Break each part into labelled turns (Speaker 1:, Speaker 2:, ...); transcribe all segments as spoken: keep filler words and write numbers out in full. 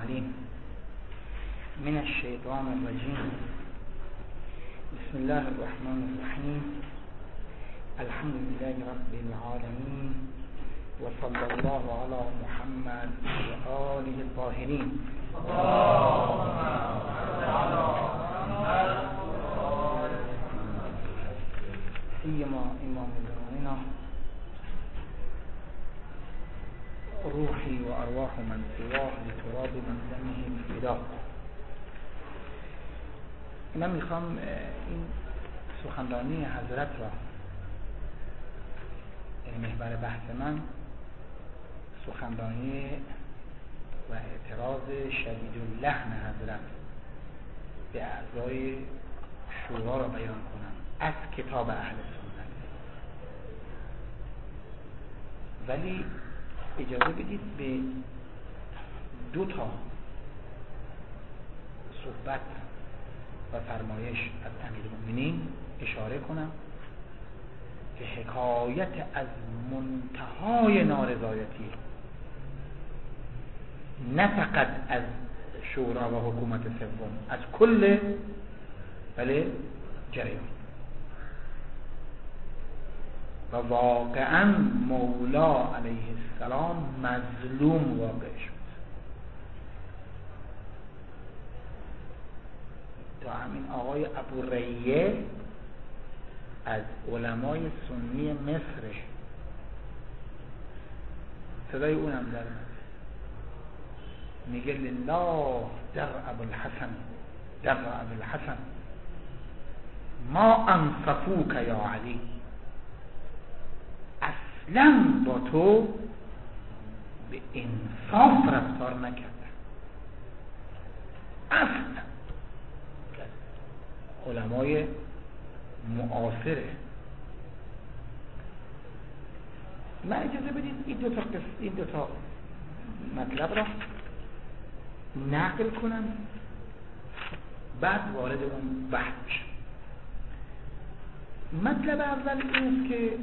Speaker 1: العليم من الشيطان الرجيم. بسم الله الرحمن الرحيم. الحمد لله رب العالمين، وصلى الله على محمد وآله الطاهرين. سيما إمام زماننا روحي وأرواح من سواه لتراب منزمه الفداء. من میخوام این سخنرانی حضرت را، یعنی محور بحث من سخنرانی و اعتراض شدید اللحن حضرت به اعضای شورا را بیان کنم از کتاب اهل سنت. ولی اجازه بدید به دو تا صحبت و فرمایش از امیرالمومنین اشاره کنم که حکایت از منتهای نارضایتی نه فقط از شورا و حکومت سوم، از کل بله جریان. و واقعا مولا علیه السلام مظلوم واقع شد. تا همین آقای ابو ریه از علمای سنی مصر، صدای اونم در میگه لله در ابوالحسن در ابوالحسن ما انصفوک یا علی، اصلا با تو به انصاف رفتار نکردن. اصلا علمای معاصره. من اجازه بدید این دو تا قصه این دو تا مطلب را نقل کنم، بعد وارد اون بحث بشم. مطلب اول این است که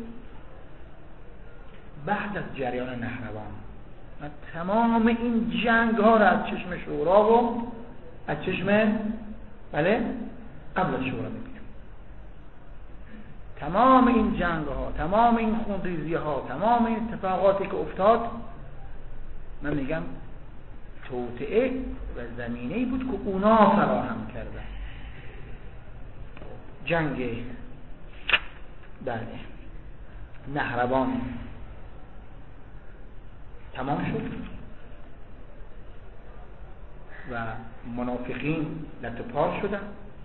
Speaker 1: بعد از جریان نهروان و تمام این جنگ ها را از چشم شورا و از چشم بله قبل از شورا ببینیم. تمام این جنگ ها، تمام این خونریزی ها، تمام این اتفاقاتی که افتاد، من میگم توطئه و زمینه‌ای بود که اونا فراهم کردن. جنگ در نهروان تمام شد و منافقین لطپار شدن.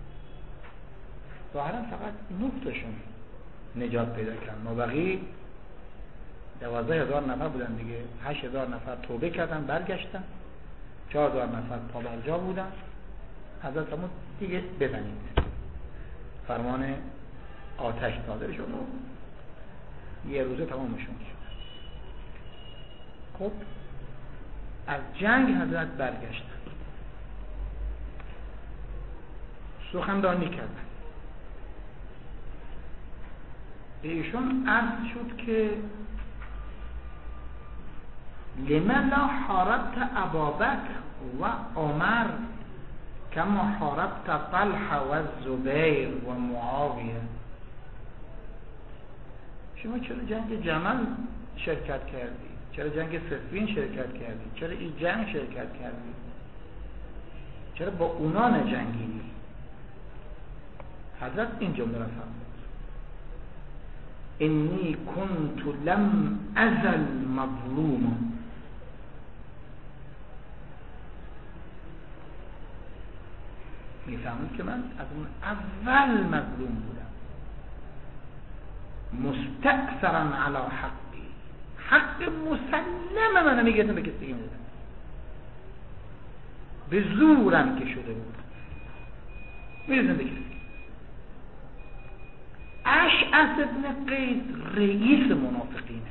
Speaker 1: ظاهرا فقط نه تاشون نجات پیدا کردن، مابقی دوازده هزار نفر بودن دیگه. هشت هزار نفر توبه کردن برگشتن، چهار هزار نفر پابرجا بودن. حضرت فرمود دیگه بزنید، فرمان آتش صادر شد و یه روزه تمامشون شد. خب از جنگ حضرت برگشتن، سخنرانی کردن. به ایشون عرض شد که لمن لا حاربت ابابکر و عمر کما حاربت طلحه و زبیر و معاویه. شما چرا جنگ جمل شرکت کردی؟ چرا جنگ صفین شرکت کردی؟ چرا این جنگ شرکت کردی؟ چرا با اونا نجنگیدی؟ حضرت این جمله را فرمود: انی کنت لم ازل مظلوما. میفهمید که من از اون اول مظلوم بودم، مستأثرا علی حقی، حق مسلم من نمیگردم به کسی میدادم، به زورم که شده بود میدادم به کسی. اشعث ابن قیس رئیس منافقینه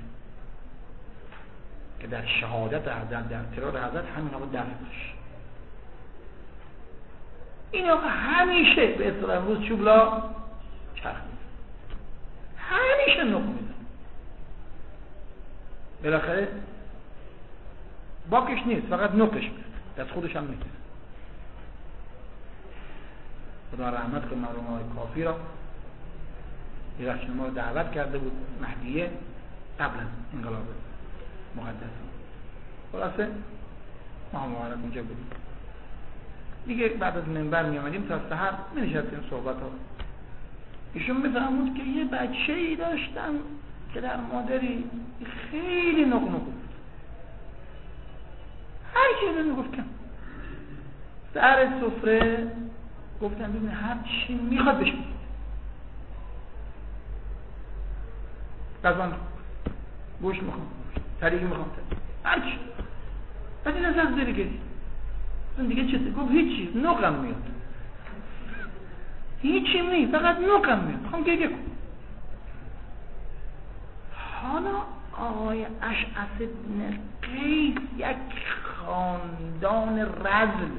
Speaker 1: که در شهادت حضرت، در ترور حضرت همین آقا دست داشت. این آقا همیشه به اصطلاح امروز چوبلا چرخ میزن، همیشه نق میزن. بالاخره باکش نیست، فقط نقش میزن. دست خودش هم میکشه. خدا رحمت کنه مرحوم آقای کافی را، یه وقت ما رو دعوت کرده بود مهدیه قبل از انقلاب مقدس. خلاصه ما هم مبارک اونجا بودیم دیگه. بعد از منبر می آمدیم تا سحر می نشستیم صحبت ها. ایشون می فرمود که یه بچه ای داشتم که در مادری خیلی نقنق بود، هر چی رو می گفتم سر سفره گفتم ببین هر چی میخواد بهش بگید. غذا گوش میخوام، طریقی میخوام، هر چی. بعد این از از داری گرید اون دیگه چه؟ گفت هیچی، نقم میاد، هیچی می، فقط نقم میاد، میخوام گریه کن. حالا آقای اشعث بن قیس یک خاندان رذل،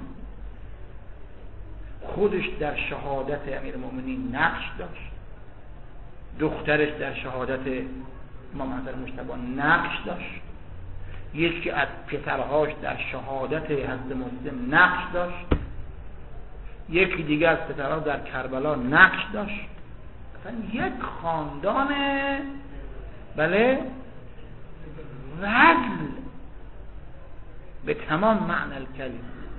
Speaker 1: خودش در شهادت امیرالمومنین نقش داشت، دخترش در شهادت امام حسن مجتبی نقش داشت، یکی از پسرهاش در شهادت حضرت مسلم نقش داشت، یکی دیگه از پسرها در کربلا نقش داشت. مثلا یک خاندان بله رذل به تمام معنی الکلمه.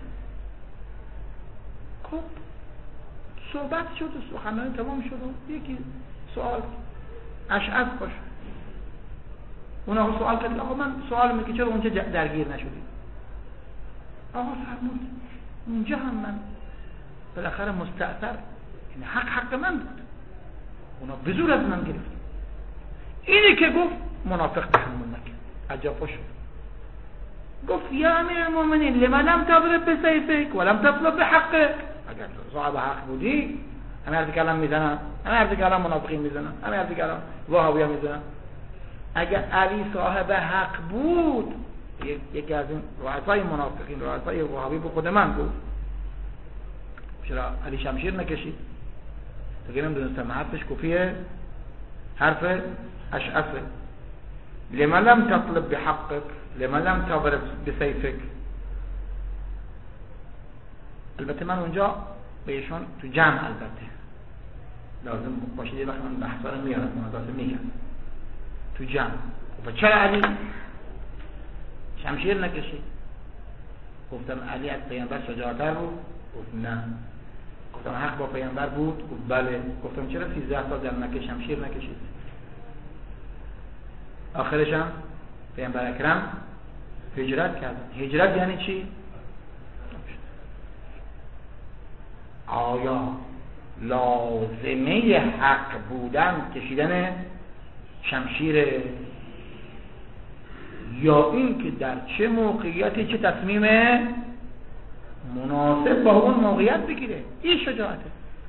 Speaker 1: خب صحبت شد و سخنرانی تمام شد و یکی سوال اشعث باشه، اونا سوال کرد آقا من سوال میگه چرا اونجا درگیر نشدید؟ آقا فرمود اونجا هم من بالاخره مستأثر، این حق حق من بود، اونا به زور از من گرفت. اینی که گفت منافق تحمل نکرد، عجب شد. گفت یا امیرالمومنین لما لم تضرب بسیفک ولم تطلب بحقک. اگر صاحب حق بودی همه حرفی که الان میزنن، همه حرفی که الان منافقین میزنن، همه حرفی که الان وهابی‌ها میزنن، اگر علی صاحب حق بود، یکی از این رؤسای منافقین، رؤسای وهابی به خود من گفت چرا علی شمشیر نکشید؟ دیگه نمیدونستم حرفش کفیه، حرف اشعثه. لما لم تطلب بحقك لما لم تضرب بسيفك. البته من اونجا بهشون تو جمع البته لازم باشه یه وقت من بحثا رو میارم مناظره میگم تو جمع. و چرا علی شمشیر نکشید؟ گفتم علی از پیامبر شجاعتر بود؟ گفت نه. گفتم حق با پیامبر بود؟ گفت بله. گفتم چرا سیزده سال در مکه شمشیر نکشید؟ آخرش هم پیامبر اکرم هجرت کرد. هجرت یعنی چی؟ آیا لازمه حق بودن کشیدن شمشیر، یا این که در چه موقعیتی چه تصمیم مناسب با اون موقعیت بگیره؟ این شجاعته.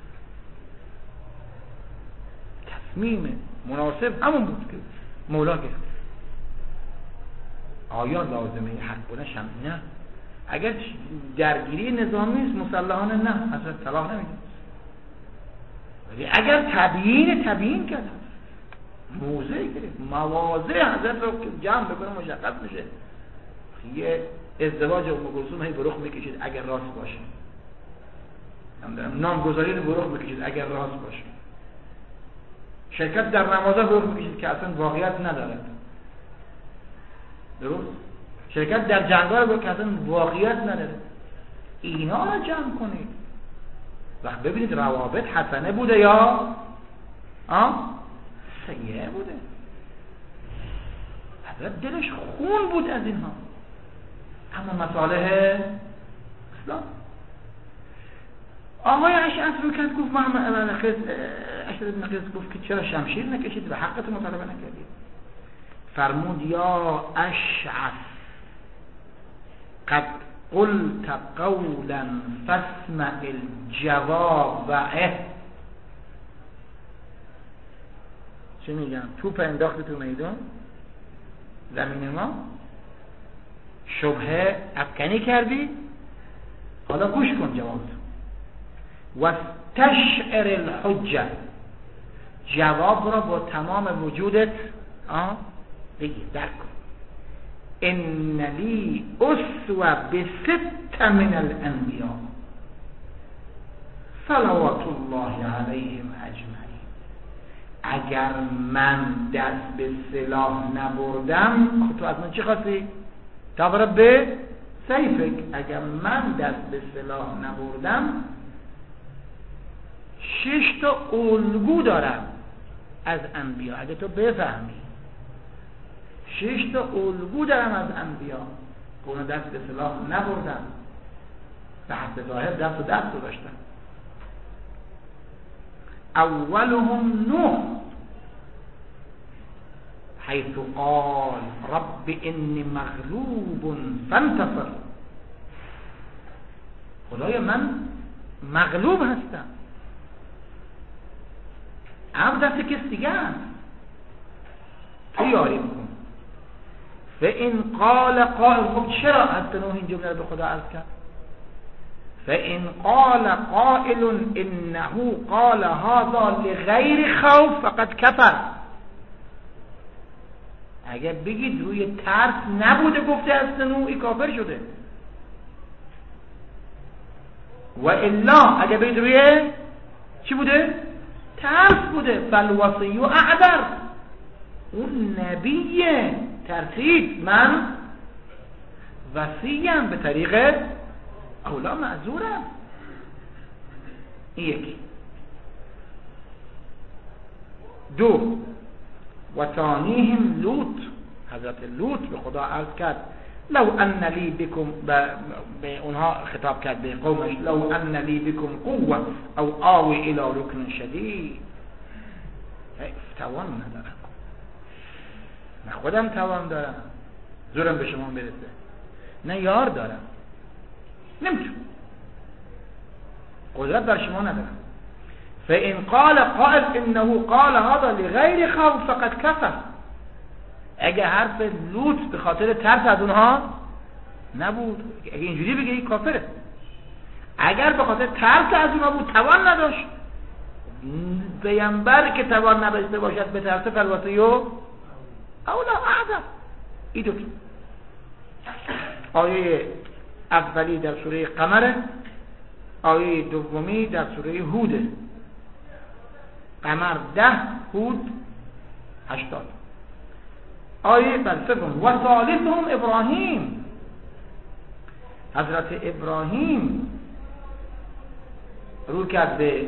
Speaker 1: تصمیم مناسب همون بود که مولا گرفت. آیا لازمه حق بودن شمشیر؟ نه. اگر درگیری نظامی است مسلحانه نه، اصلا طلاق نمیده. ولی اگر تبیین تبیین کرد، موضع گرفت، مواضع حضرت رو که جمع بکنه مشخص میشه. یه ازدواج ام کلثوم هی برخ میکشید اگر راست باشه، نامگذاری رو برخ میکشید اگر راست باشه، شرکت در نمازها برخ میکشید که اصلا واقعیت ندارد، درست؟ شرکت در جنگ‌ها رو که اصلا واقعیت نداره. اینا رو جمع کنید و ببینید روابط حسنه بوده یا آه سیئه بوده. حضرت دلش خون بود از اینها، اما مصالح اسلام. آقای اشعث رو کرد گفت محمد ابن قیس، اشعث ابن قیس گفت که چرا شمشیر نکشید و حقت مطالبه نکردید؟ فرمود یا اشعث قد قلت قولا فاسمع الجواب. چه میگم؟ توپ انداختی تو میدان زمین ما، شبهه افکنی کردی، حالا گوش کن جواب و استشعر الحجه، جواب را با تمام وجودت بگی، درک کن. ان لی اسوه بست من الانبیاء صلوات الله علیهم اجمعین. اگر من دست به سلاح نبردم، تو از من چی خواستی؟ تبرد به سیفک. اگر من دست به سلاح نبردم شش تا الگو دارم از انبیا. اگه تو بفهمی شش تا الگو دارم از انبیا که اونا دست به سلاح نبردن، به حسب ظاهر دست و دست داشتن. اولهم نوح حیث قال رب انی مغلوب فانتصر. خدایا من مغلوب هستم، امر دست کس دیگه است، تو یاری بکن. فان قال قائل، خب چرا حتی نوح این جمله رو به خدا عرض کرد؟ فان قال قائل انه قال هذا لغیر خوف فقد کفر. اگر بگید روی ترس نبوده گفته است نوح، این کافر شده. و الا اگر بگید روی چی بوده؟ ترس بوده. فالوصی و اعذر، اون نبی ترتیب، من وصیم به طریق اولا معذورم. این یکی. دو، و ثانیهم لوط. حضرت لوط به خدا عرض کرد لو ان لی بکم، به اونها خطاب کرد به قومش، لو ان لی بکم قوه او آوی الى رکن شدید. توان ندارم، نه خودم توان دارم زورم به شما برسه، نه یار دارم، نمیتونم، قدرت در شما ندارم. فان قال قائل انه قال هذا لغیر خوف فقد کفر. اگه حرف لوط به خاطر ترس از اونها نبود، اگه اینجوری بگه این کافره. اگر به خاطر ترس از اونها بود، توان نداشت، پیامبر که توان نداشته باشد به ترس فالوصی و اولا اعذر. این دو آیه اولی در سوره قمر، آیه دومی در سوره هود. قمر ده، هود هشتاد. آیه بر سوم و ثالثهم ابراهیم. حضرت ابراهیم رو کرد به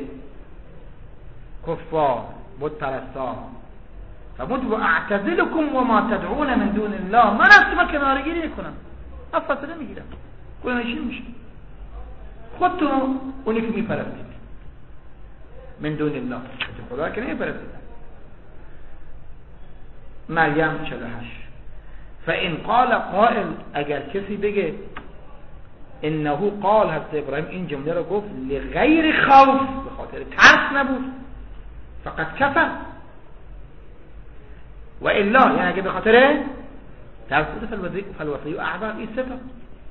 Speaker 1: کفار بت پرستان و بود و اعتزلکم و ما تدعون من دون الله. من از شما کنارگیری میکنم، من فاصله میگیرم، کلانشین میشم، خودتون اونی که میپرستید من دون الله، خدا که نمیپرستید. مریم چهل و هشت. فان قال قائل، اگر کسی بگه انه قال، حضرت ابراهیم این جمله رو گفت لغیر خوف، به خاطر ترس نبود، فقط کفر. و الا یعنی اگه به خاطر ترس بود، فالوصی و اعذر. این سه تا.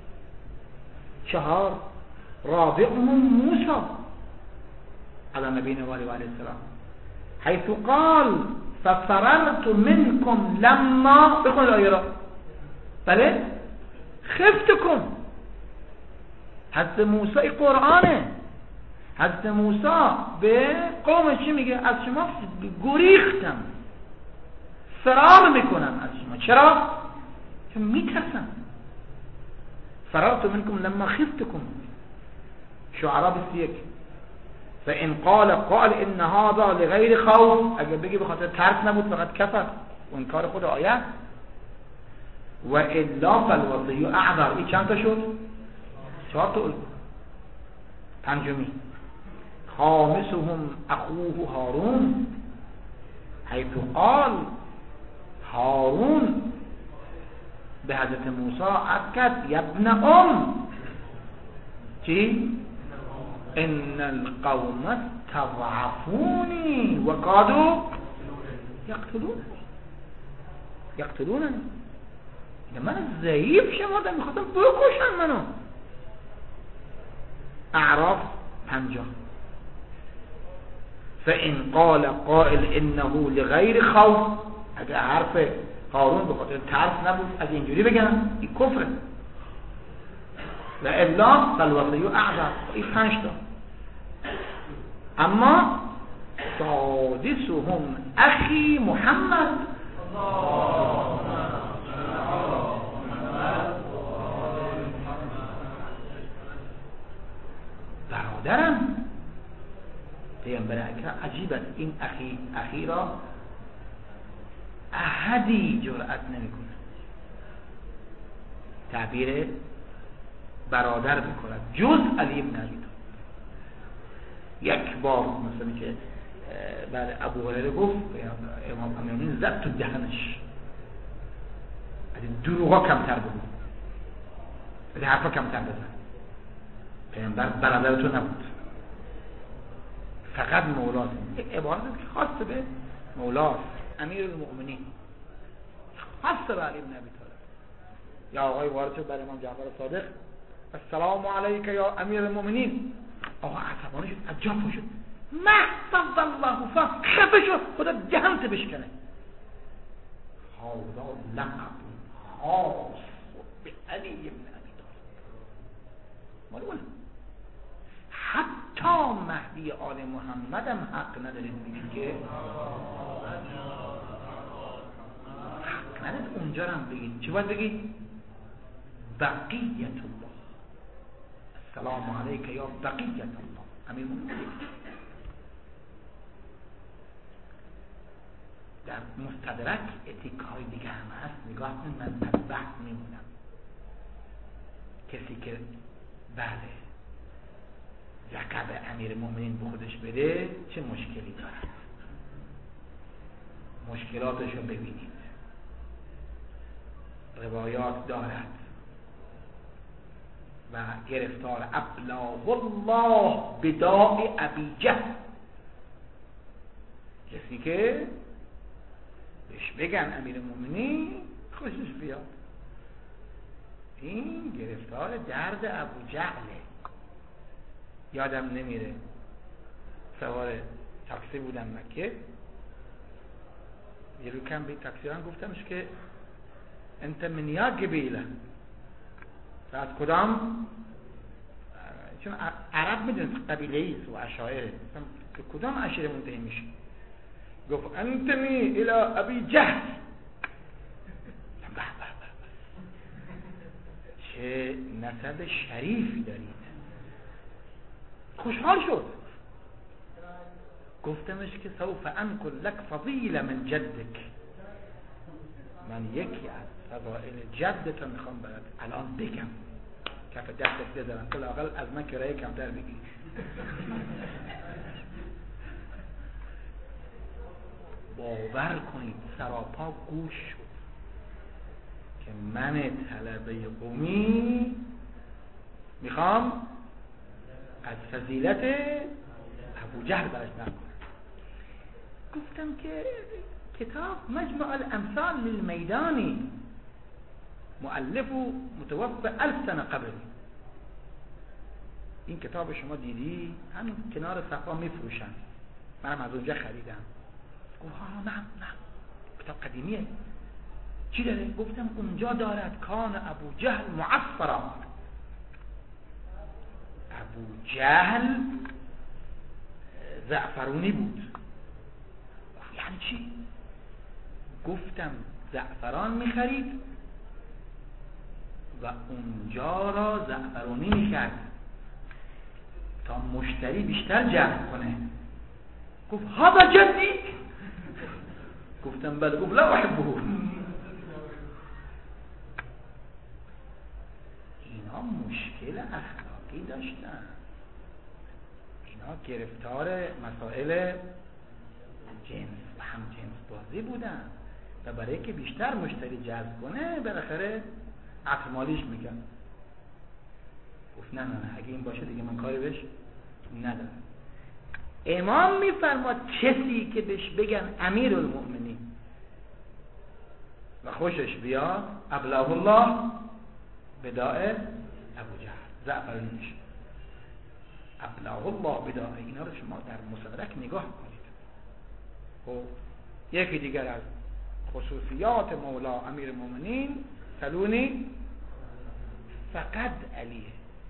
Speaker 1: چهار، رابعهم موسی علی نبینا و علیه السلام حیث قال ففررت منکم لما، بخونید آیه را، بله، خفتکم. حضرت موسی قرآنه. حضرت موسی به قومش چی میگه؟ از شما گریختم، فرار میکنم از شما. چرا؟ چون میترسم. فررت منکم لما خفتکم. شعراء بیست و یک. فان قال قال ان هذا لغیر خوف، اگر بگی به خاطر ترس نبود فقط کفر و انکار خود آیه. و الا فالوصی اعذر. این چند تا شد؟ چهار تا. پنجمی خامسهم اخوه هارون حیث قال، هارون به حضرت موسی عرض کرد یبن ام چی؟ ان القوم استضعفونی و کادوا یقتلوننی یقتلوننی. من ضعیف شمردم، میخواستم بکشن منو. اعراف پنجاه. فان قال قائل انه لغیر خوف، اگر حرف هارون به خاطر ترس نبود از اینجوری بگن این کفره و الا فالوصی اعظم. این پنج تا. اما سادسهم اخی محمد، برادرم پیامبر اکرم. عجیب است این اخی اخی را احدی جرأت نمیکنه تعبیر برادر میکند جز علی بن ابی طالب. یک بار مثلا که بعد ابو هریره گفت امام امیرالمومنین زد تو دهنش، از این دروغا کمتر بگو، از این حرفا کمتر بزن. پیامبر برادر تو نبود، فقط مولاست. یک عبارت که خاص به مولاست. امیرالمومنین خاص به علی بن ابی طالب. یا آقای وارد شد برای امام جعفر صادق، السلام علیک یا امیرالمومنین. آقا عصبانی شد، عجب شد، محفظ الله فا، خفه شد، خدا دهنت بشکنه. هذا لقب خاص به علی بن ابی طالب. معلومه حتی مهدی آل محمد هم حق ندارید بگید که حق ندارید اونجا هم بگید. چی باید بگید؟ بقیت الله، السلام علیک یا بقیت الله امیر مومنین. در مستدرک اتیک های دیگه هم هست. نگاه کنید، من از بحث میمونم. کسی که بله لقب امیر مومنین به خودش بده چه مشکلی دارد؟ مشکلاتش رو ببینید. روایات دارد و گرفتار ابلاه الله بداء ابی جهل. کسی که بهش بگن امیر مومنین خوشش بیاد، این گرفتار درد ابو جهله. یادم نمیره سوار تاکسی بودم مکه، یه رو کم به تاکسیران گفتمش که انت من یا قبیله، از کدام، چون عرب میدونست قبیله ایست و اشاعره، که کدام اشیره منتهی میشه؟ گفت انتمی الى ابی جهل. به به به چه نسب شریفی دارید. خوشحال شد. گفتمش که سوف انقل لک فضیله من جدک، من یکی از فضائل جدت میخوام برات الان بگم، کف دستت بذارم تا لااقل از من کرایه کمتر بگیری. باور کنید سراپا گوش شد که من طلبه قومی میخوام از فضیلت ابو جهل براش نقل کنم. گفتم که کتاب مجمع الامثال للمیدانی، مؤلف و متوفى الف سنه قبل. این کتاب شما دیدی؟ همین کنار صفا میفروشن، منم از اونجا خریدم. گفت ها نه نه کتاب قدیمیه. چی داره؟ گفتم اونجا دارد کان ابو جهل معصرا. ابو جهل زعفرونی بود. یعنی چی؟ گفتم زعفران میخرید و اونجا را زعفرونی میکرد تا مشتری بیشتر جذب کنه. گفت هذا جدی؟ گفتم بله. گفت لا احبه. اینا مشکل اخلاقی داشتن، اینا گرفتار مسائل جنس و هم جنس بازی بودن و برای که بیشتر مشتری جذب کنه بالاخره عقل مالیش میگن. گفت نه نه نه اگه این باشه دیگه من کاری بهش ندارم. امام میفرماد کسی که بهش بگن امیر المؤمنین و خوشش بیاد ابلاه الله بداء ابو جهل، زعفرانی میشه. ابلاه الله بداء، اینا رو شما در مصدرک نگاه کنید. خب یکی دیگر از خصوصیات مولا امیر المؤمنین سلونی فقط علیه،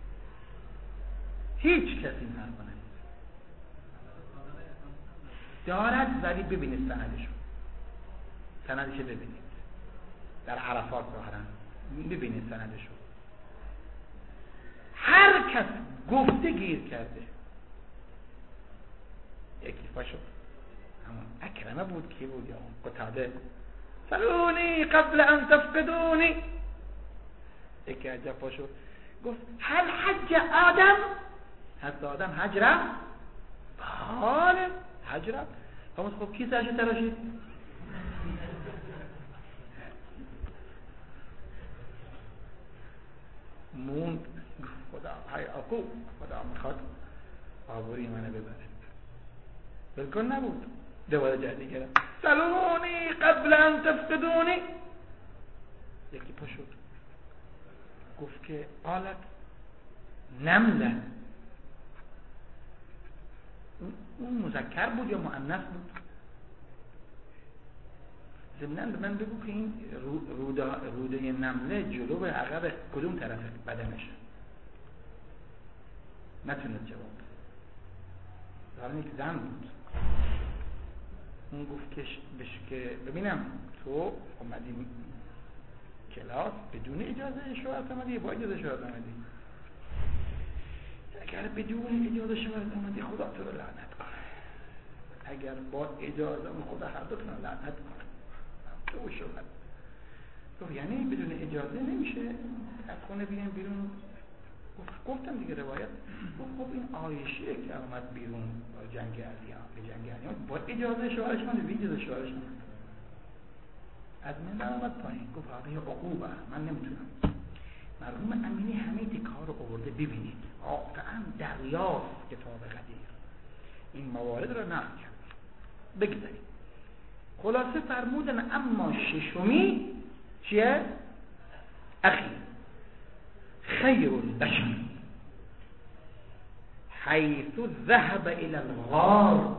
Speaker 1: هیچ کسی این حرف نمیزنه. دارد ولی ببینید سندشو، سندش ببینید در عرفات ظاهرا ببینید سندشو. هر کس گفته گیر کرده. یکی پاشو همون اکرمه بود، کی بود یا قتاده، سلونی قبل ان تفقدونی. یکی عجب پاشو گفت هل حج آدم، حضرت آدم حج رفت؟ بله حج رفت. خب کی سرش تراشید؟ موند خدا های آقو خدا میخواد آبوری منو ببره. بلکن نبود. دوباره جدی کردم سلونی قبل ان تفقدونی. یکی پاشد گفت که قالت نمله. اون مذکر بود یا مؤنث بود؟ ضمناً به من بگو که این روده, روده نمله جلو به عقب کدوم طرف بدنش؟ نتونست جواب دارن. یک زن بود. اون گفت که بش که ببینم تو اومدی کلاس بدون اجازه شوهرت اومدی با اجازه شوهرت اومدی؟ اگر بدون اجازه شوهرت اومدی خدا تو رو لعنت کنه، اگر با اجازه خدا هر دو رو لعنت کنه. تو شوهر گفت یعنی بدون اجازه نمیشه از خونه بیان بیرون؟ گفتم دیگه روایت. خب این عایشه که اومد بیرون با جنگ علیان به جنگ علیان با اجازه شوهرش من به اجازه شوهرش من از من اومد پایین. گفت هذه عقوبه، من نمیتونم. مرحوم امینی همه تکار رو آورده ببینید، واقعا دریاست کتاب قدیر این موارد رو نقل کرد. بگذارید خلاصه فرمودن اما ششمی چیه؟ اخی خیر البشر حیث ذهب الى الغار.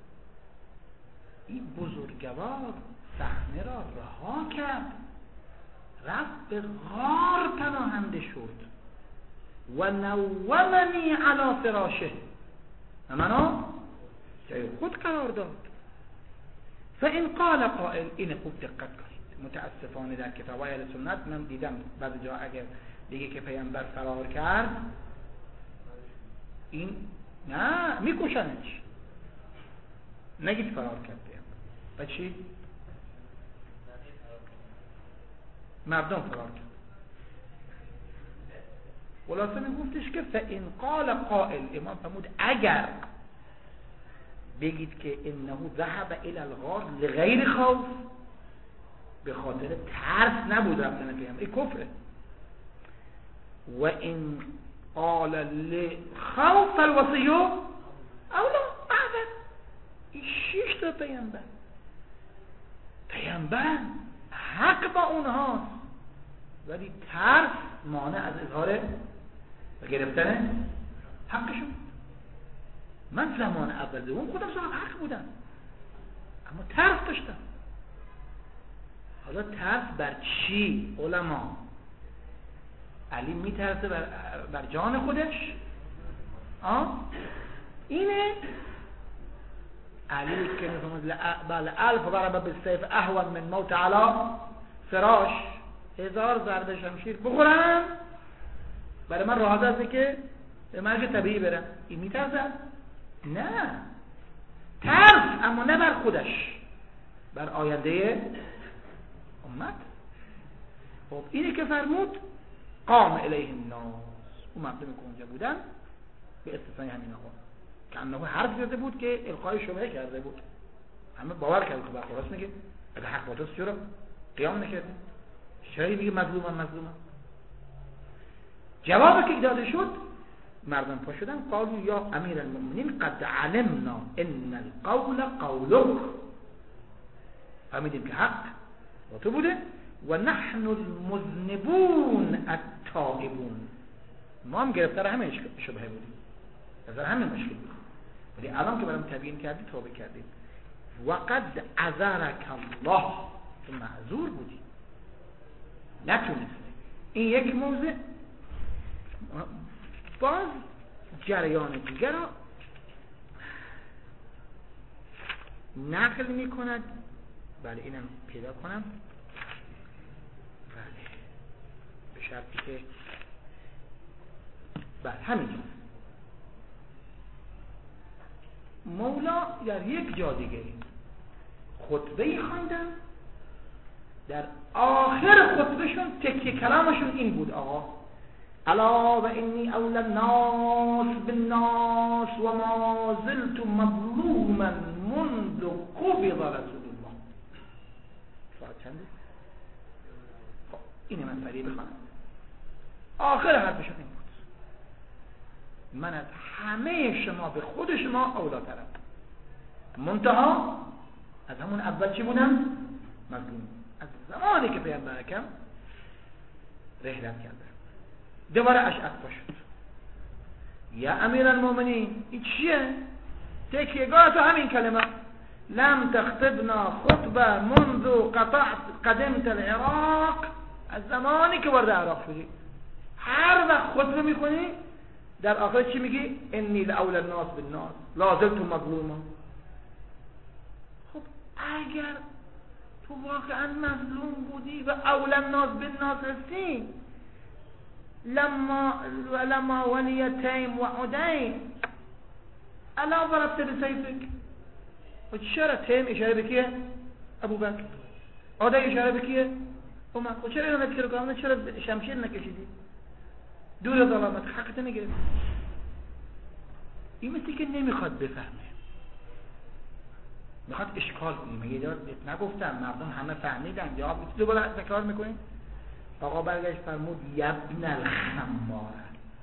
Speaker 1: این بزرگوار صحنه را رها کرد، رفت به غار پناهنده شد. و نومنی علی فراشه، و منو جای خود قرار داد. فان قال قائل، این خوب دقت کنید. متاسفانه در کتاب‌های اهل سنت من دیدم بعضی جا اگر دیگه که پیامبر فرار کرد این نه میکشنش، نگید فرار کرد پیامبر. و چی؟ مردم فرار کرد. خلاصه میگفتش که فان قال قائل، امام فرمود اگر بگید که انه ذهب الى الغار لغیر خوف، به خاطر ترس نبود رفتن پیامبر، این کفره. و این قال لخوف الوصی اولا بعد این شیش تا پیامبر پیامبر حق با اونهاست، ولی ترس مانع از اظهار و گرفتن حقشون. من زمان اول اون خودم صاحب حق بودم اما ترس داشتم. حالا ترس بر چی علما؟ علی میترسه بر, بر جان خودش؟ آه؟ اینه علی که نفهمد بله الف ضرب بالسیف اهون من موت علی فراش. هزار ضربه شمشیر بخورم برای من راحت است که به مرگ طبیعی برم. این میترسه؟ نه، ترس اما نه بر خودش، بر آینده امت. خب اینه که فرمود قام الیه الناس. اون مردمی که اونجا بودن به استثنای همین آقا که انه حرف زده بود که القای شبهه کرده بود، همه باور کرد که برخلاص میگه اگه حق با توست چرا قیام نکرده؟ چرا میگه مظلومم مظلومم؟ جوابی که داده شد مردم پا شدن قالوا یا امیر المؤمنین قد علمنا ان القول قولک، فهمیدیم که حق با تو بوده. و نحن المذنبون التائبون، ما هم گرفتار همین شبهه بودیم، نظر همین مشکل بود، ولی الان که برام تبیین کردی توبه کردیم. و قد عذرک الله تو معذور بودی، نتونستی. این یک موضوع. باز جریان دیگر را نقل می کند. بله اینم پیدا کنم. بله به شرطی که بله همینجا مولا در یک جا دیگه خطبه خواندن، در آخر خطبهشون تکیه کلامشون این بود: آقا الا و انی اول الناس بالناس و ما زلت مظلوما منذ قبض رسول الله. ساعت چنده؟ خب اینه من سریع بخوانم. آخر حرفشون این بود: من از همه شما به خود شما اولاترم، منتها از همون اول چی بودم؟ مظلوم. از زمانی که پیامبر اکرم رحلت کردم دوباره اشعث شد. یا امیر المؤمنین این چیه؟ تکیهگاه تو همین کلمه لم تخطبنا خطبه منذ قطعت قدمت العراق. از زمانی که وارد عراق شدی هر وقت خطبه میکنی در آخر چی میگی؟ انی لاول الناس بالناس لا زلت مظلوما. خب اگر تو واقعا مظلوم بودی و اول الناس بالناس هستی، لما ولما ولی تیم و عدین الا ضربت بسیفک. و چرا تیم اشاره بکیه؟ ابو بکر. عدی اشاره بکیه؟ عمر. و چرا اینو نذکر کنم؟ چرا شمشیر نکشیدی؟ دور ظلامت حقت نگرفت. این مثل که نمیخواد بفهمه، میخواد اشکال کنیم. مگه یاد نگفتم مردم همه فهمیدن؟ یا دوباره تکرار میکنیم. آقا برگشت فرمود یبن الخمار،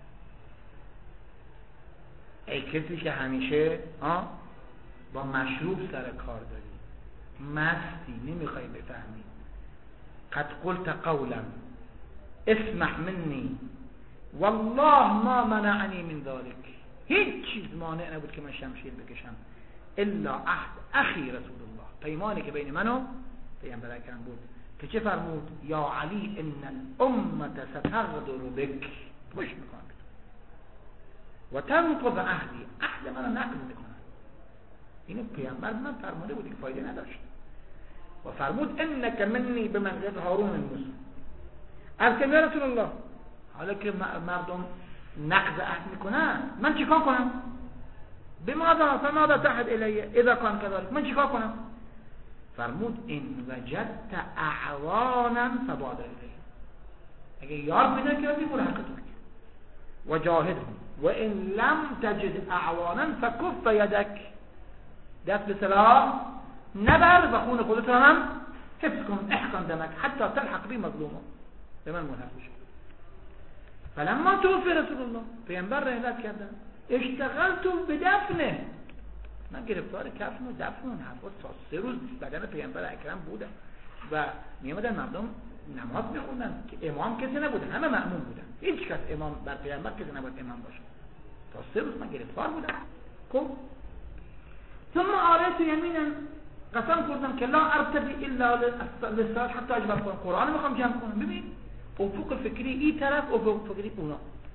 Speaker 1: ای کسی که همیشه ها با مشروب سر کار داری، مستی، نمیخوای بفهمی. قد قلت قولا اسمح منی والله ما منعنی من ذلك. هیچ چیز مانع نبود که من شمشیر بکشم الا عهد اخی رسول الله، پیمانی که بین من و پیامبر اکرم بود که چه فرمود؟ یا علی ان الامه ستغدر بک، پشت میکنم و تنقض عهدی، عهد من رو نقض میکنم. اینو پیامبر من فرموده بود که فایده نداشت. و فرمود انک منی به منزلت هارون موسی. از که رسول الله حالا که مردم نقض عهد میکنن من چیکار کنم؟ بماذا فماذا تعهد الیه اذا کان كذلك، من چیکار کنم؟ فرمود این وجدت اعوانا فبادر الیه، اگه یار پیدا کردی برو حق تو بگیر و جاهدهم و ان لم تجد اعوانا فکف یدک، دست به سلاح نبر و خون خودت رو هم حفظ کن، احقن دمک حتی تلحق بی مظلومه، به من ملحق بشه. فلما توفی رسول الله، پیامبر رحلت کردن، اشتغلت بدفنه، من گرفتار کفن و دفن و حفظ تا سه روز بدن پیامبر اکرم بودم و میامدن مردم نماز میخوندن که امام کسی نبودن، همه مأمون بودن، هیچ کس امام بر پیامبر کسی نبود امام باشه. تا سه روز من گرفتار بودم. خب ثم آريت يمينا، قسم خوردم که لا ارتدي الا للصلاه حتى اجمع قرآن میخوام جمع کنم. ببین افق فکری این طرف، افق فکری اونا.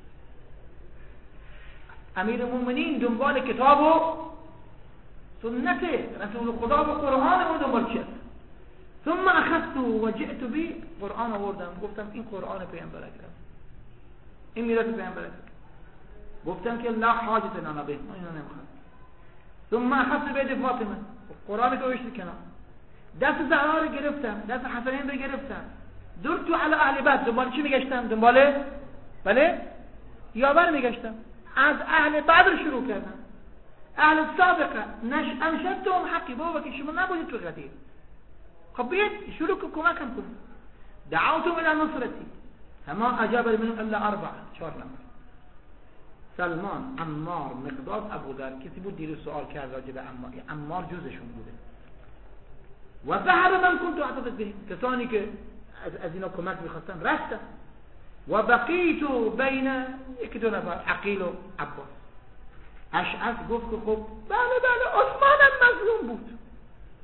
Speaker 1: امیر المؤمنین دنبال کتاب و سنت رسول خدا و قرآن و دنبال چیست. ثم اخذت و جئت بی قرآن آوردم، گفتم این قرآن پیامبر اکرم، این میراث پیامبر اکرم. گفتم که لا حاجت لنا به، ما اینو نمیخوام. ثم اخذت بید فاطمه، قرآن تو گذاشت کنار، دست زهرا رو گرفتم، دست حسنین رو گرفتم، درت علی اهل بدر، دنبال چی میگشتم؟ دنبال بله یاور میگشتم، از اهل بدر شروع کردم، اهل سابقه نش انشدتم حقی، بابا که شما نبودید تو غدیر، خب بیاید شروع کمکم کنید. دعوتم الى نصرتی فما اجاب منهم الا اربعه، چهار نفر، سلمان، عمار، مقداد، ابوذر. کسی بود دیروز سوال کرد راجع به عمار، عمار جزشون بوده. و ذهب من كنت اعتقد به، کسانی که از, از اینا کمک می‌خواستن رفتن. و بقیت بین یک دو نفر، عقیل و عباس. اشعث گفت که خب بله بله عثمان هم مظلوم بود،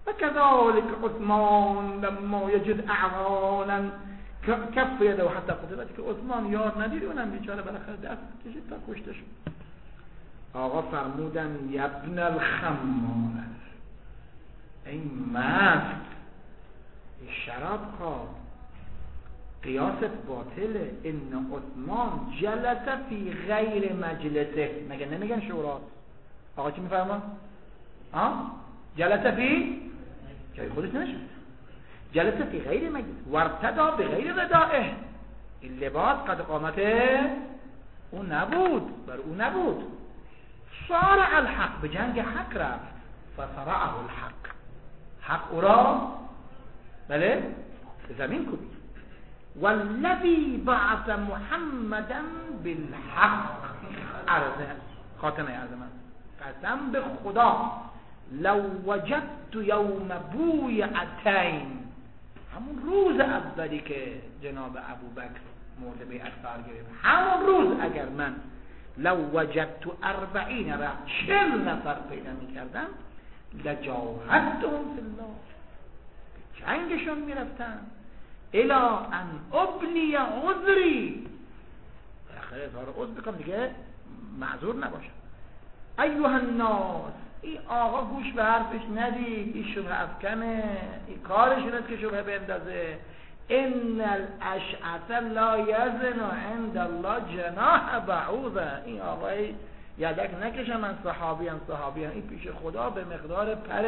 Speaker 1: و کذالک عثمان لما یجد اعوانا کف یده و حتی قتلت که عثمان یار ندید اونم بیچاره بالاخره دست کشید تا کشته شد. آقا فرمودن یبن الخمار، ای مست، ای شراب خواب، قیاست باطله. ان عثمان جلس فی غیر مجلسه، مگه نمیگن شورا؟ آقا چی میفرما؟ ها؟ جلس فی جای خودش نمیشه، جلس فی غیر مجلس وارتدا به غیر ودائه، این لباس قد قامته او نبود، بر او نبود. صارع الحق، به جنگ حق رفت، فصرعه الحق، حق او را بله زمین کشید. والذی بعث محمدا بالحق، عرضه خاتمه عظمت، قسم به خدا لو وجدت یوم بویعتین، همون روز اولی که جناب ابوبکر مورد بیعت قرار گرفت، همون روز اگر من لو وجدت اربعین را چل نفر پیدا میکردم لجاهدتهم فی الله، جنگشون میرفتن الا ان ابلی عذری، بالاخره اظهار عذر بکنم دیگه معذور نباشم. ایها الناس، این آقا گوش به حرفش ندید، این شبه افکنه، این کارش اینست که شبه بندازه. ان الاشعث لا یزن عند الله جناح بعوضه، این آقای یدک نکشم من صحابی هم صحابی هم، این پیش خدا به مقدار پر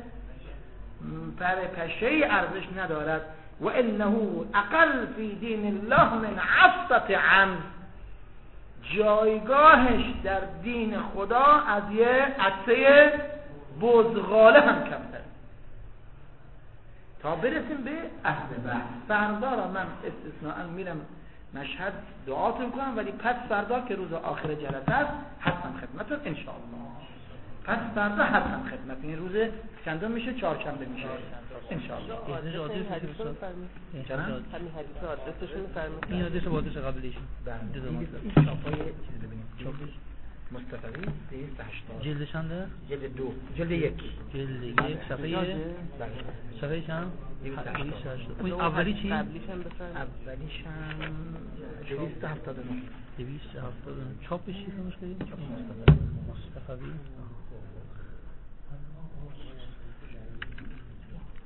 Speaker 1: پر پشه ارزش ندارد. و انه اقل فی دین الله من عصت عمد، جایگاهش در دین خدا از یه عطسه بزغاله هم کمتر. تا برسیم به اهل بحث، فردا را من استثناء میرم مشهد دعاتون کنم، ولی پس فردا که روز آخر جلسه است حتما خدمتتون انشاءالله. پس فردا حتما خدمت، این روز چندم میشه؟ چهارشنبه میشه انشاءالله.
Speaker 2: این آدرس آدرسشون فرمودید. این آدرس با آدرس قبلیش.
Speaker 1: بله. این چاپای چیز ببینیم. چاپش مصطفی دویست و هشتاد.
Speaker 2: جلد چنده؟
Speaker 1: جلد دو. جلد یک.
Speaker 2: جلد یک صفحه صفحه چند؟ دویست و هشتاد. اون اولی چی؟
Speaker 1: اولیش هم دویست و هفتاد و نه.
Speaker 2: دویست و هفتاد و نه. چاپش چی مشکلی؟
Speaker 1: چاپ مصطفی.
Speaker 2: مصطفی.